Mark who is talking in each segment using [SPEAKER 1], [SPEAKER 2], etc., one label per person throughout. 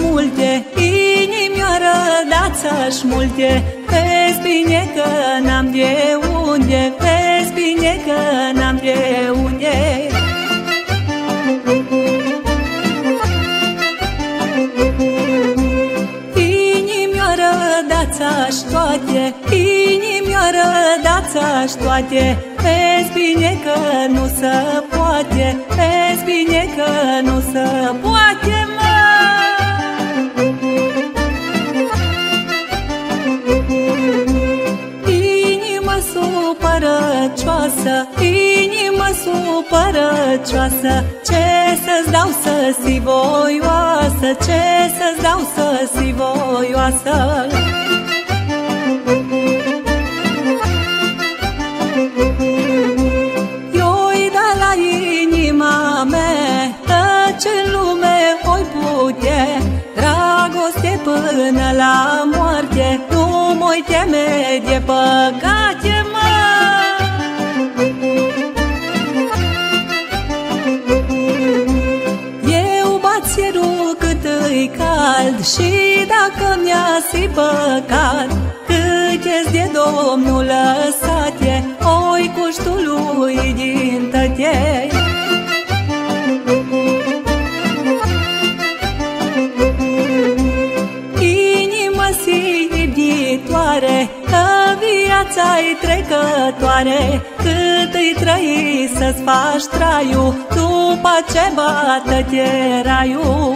[SPEAKER 1] multe, inimioară dați-aș multe. Vezi bine că n-am de unde, vezi bine că n-am de unde. Inimioară dați-aș toate, inimioară dați-aș toate. Vezi bine că nu se poate, vezi bine că nu se poate, mă. Inimă supărăcioasă, inimă supărăcioasă, ce să-ți dau să si voioasă, ce să-ți dau să si voioasă. Eu-i da la inima mea tot ce-n lume oi putea, dragoste până la moarte, nu mă-i teme de păcate, mă. Eu bat cerul cât-i cald și dacă mi-a-si păcat, cât-ești de Domnul lăsate, oi cuștului din tătei. Inimă-si iubitoare, că viața-i trecătoare, cât-i trăi să-ți faci traiul, după ce bată-te raiul.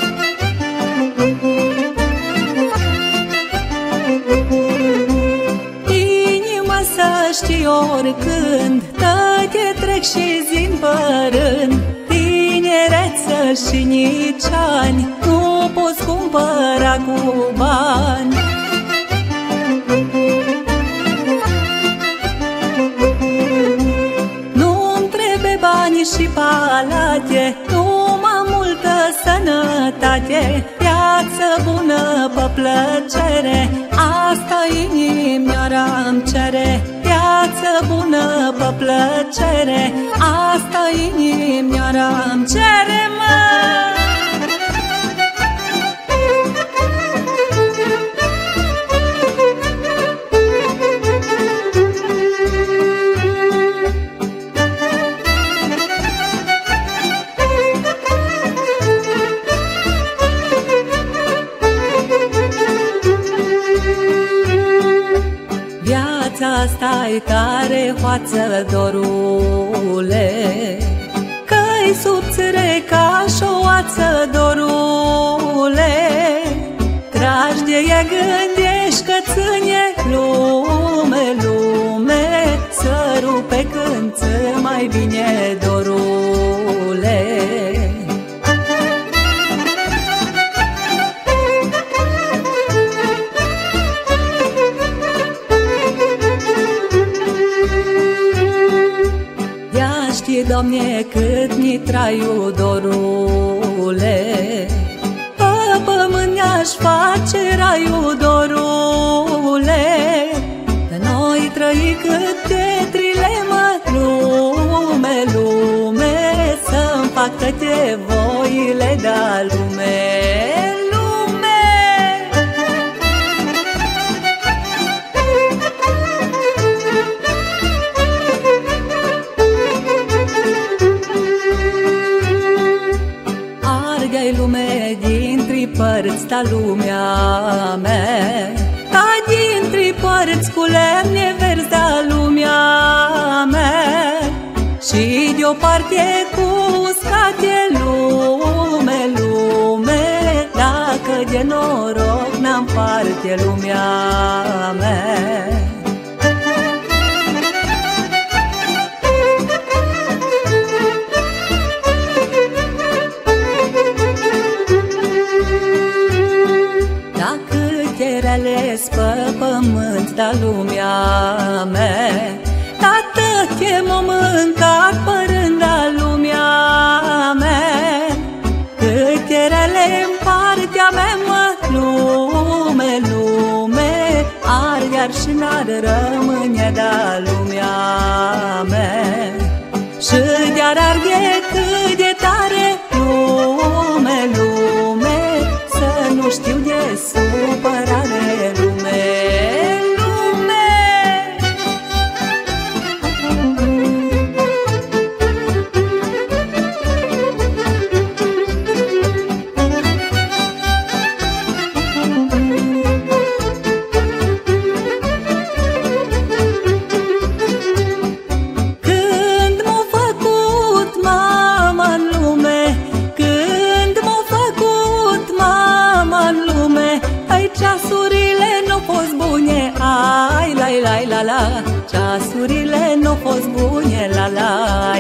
[SPEAKER 1] Inima să știi oricând, te trec și zi-n părând, tinereță și nici ani nu poți cumpăra cu bani. Nu-mi trebuie bani și palate, numai multă sănătate, viață bună pe plăcere, asta inimioara-mi cere. Viață bună pe plăcere, asta inimioara-mi cere, mă. Asta-i tare hoață, dorule, că-i subțire ca și o oață, dorule. Tragi de ea, gândești că ține lume, lume, să rupe când ți mai bine, dorule. Doamne, cât mi traiu, dorule, pe pământ ne-aș face raiu, dorule, că noi trăi câte trileme, lume, lume, să-mi fac toate voile de-a lume. Lume din-tri părți, ta lumea mea, ta din-tri părți cu lemne verzi, ta lumea mea, și de-o parte cu uscate, lume, lume, dacă de noroc n-am parte, lumea mea. Ales pe pământ, da lumea mea, tată te m-a mâncat părând, da lumea mea, câte rele-n partea mea, mă, lume, lume, ar iar și n-ar rămâne, da lumea mea, și de-ar arde cât de tare, lume, lume, să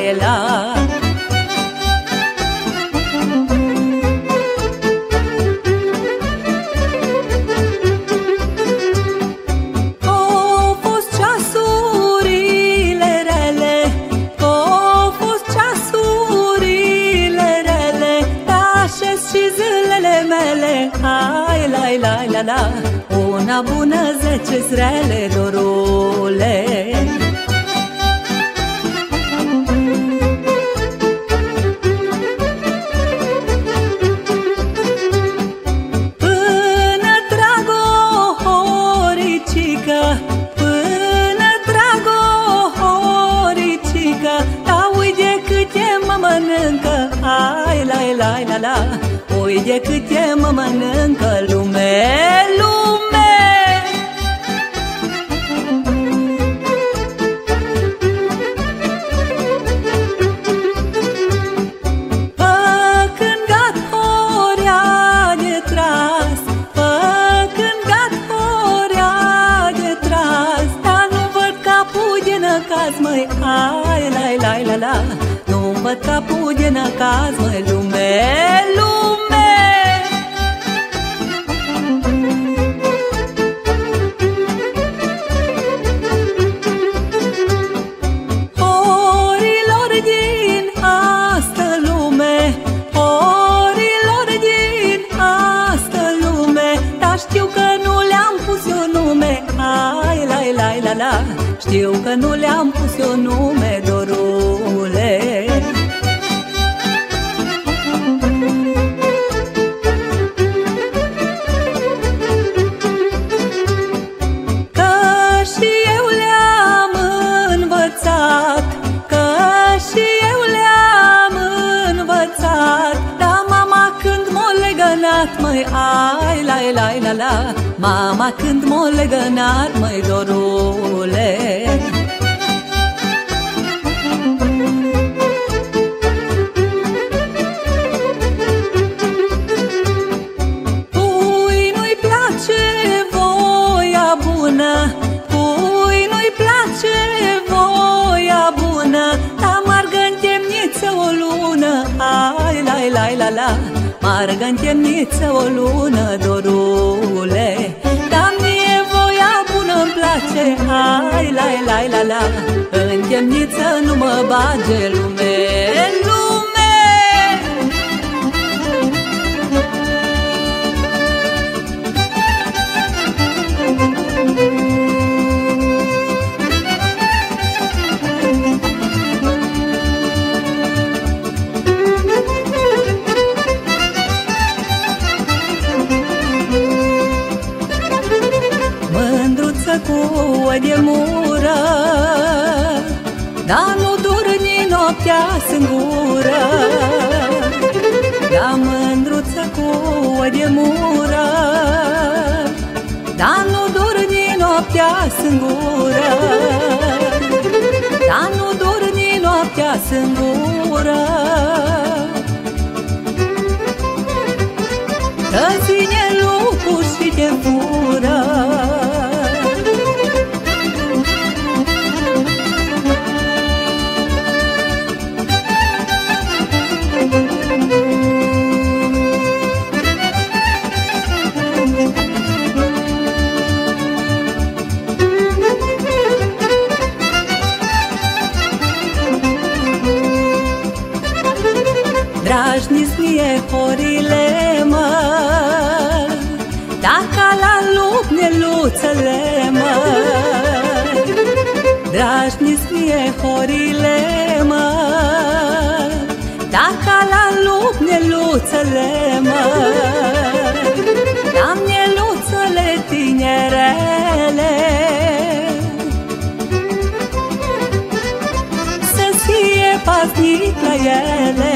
[SPEAKER 1] la. Au fost ceasurile rele, au fost ceasurile rele, așez și zilele mele, hai la la la la. Una bună, 10 rele, dorule. Până trag o horicică, până trag o horicică, da uite câte mă mănâncă, hai la la la la. Uite câte mă mănâncă lume, lume. Făcând gat horea de tras, făcând gat horea de tras, dar nu văd capul de năcaz, măi, hai la la la la. Nu văd capul de năcaz, măi, lume, lume. Horilor din astă lume, horilor din astă lume, dar știu că nu le-am pus eu nume, hai la la la la. Știu că nu le-am pus eu nume, dorule. Că și eu le-am învățat, că și eu le-am învățat, dar mama când m-a legănat, măi, ai la la la la. Mama când m-a legănat, măi, dorule. Cui nu-i place voia bună, cui nu-i place voia bună, dar margă în temniță o lună, hai la la la la. Margă în temniță o lună, dorule. Dar mie voia bună-mi place, hai la la la la. În temniță nu mă bage lume, lume. Mândruță cu o de mură, dar nu dormi noaptea singură. Da, mândruță cu o de mură, dar nu dormi noaptea singură. Da, nu dormi noaptea singură. Că ține lucruri și te fură. Dražnisnije horile mă, dacă la lup ne luțele mă. Dražnisnije horile mă, dacă la lup ne luțele mă. Am ne luțele tinerele, să fie paznic la ele.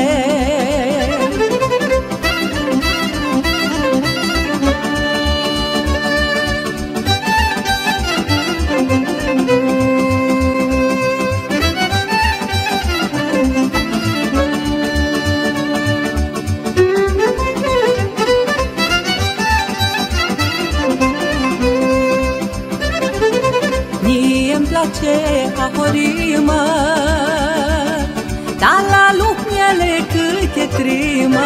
[SPEAKER 1] Mie-mi place a horimă, trimă.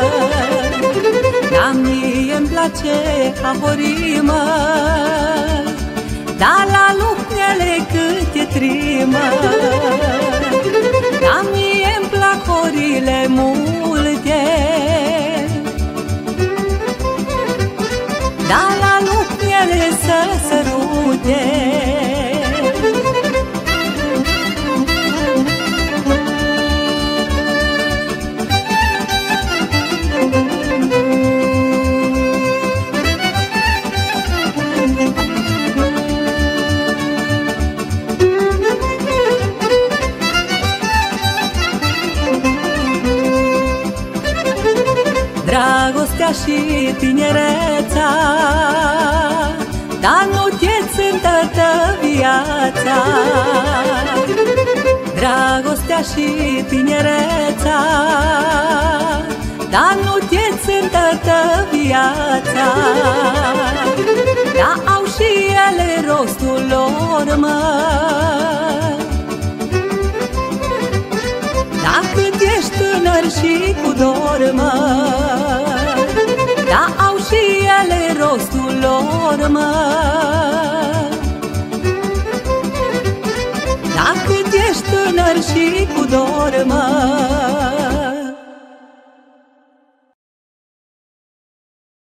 [SPEAKER 1] La mie-mi place ahorimă, dar la lucrele cât e trimă. La mie-mi plac horile multe, dar la lucrele să sărute. Dragostea și tinereța, dar nu te-ți îndată viața. Dragostea și tinereța, dar nu te-ți îndată viața. Dar au și ele rostul lor, mă, dacă ești tânăr și cu dor, mă. Da, au și ele rostul lor, mă, dacă ești tânăr și cu dor, mă.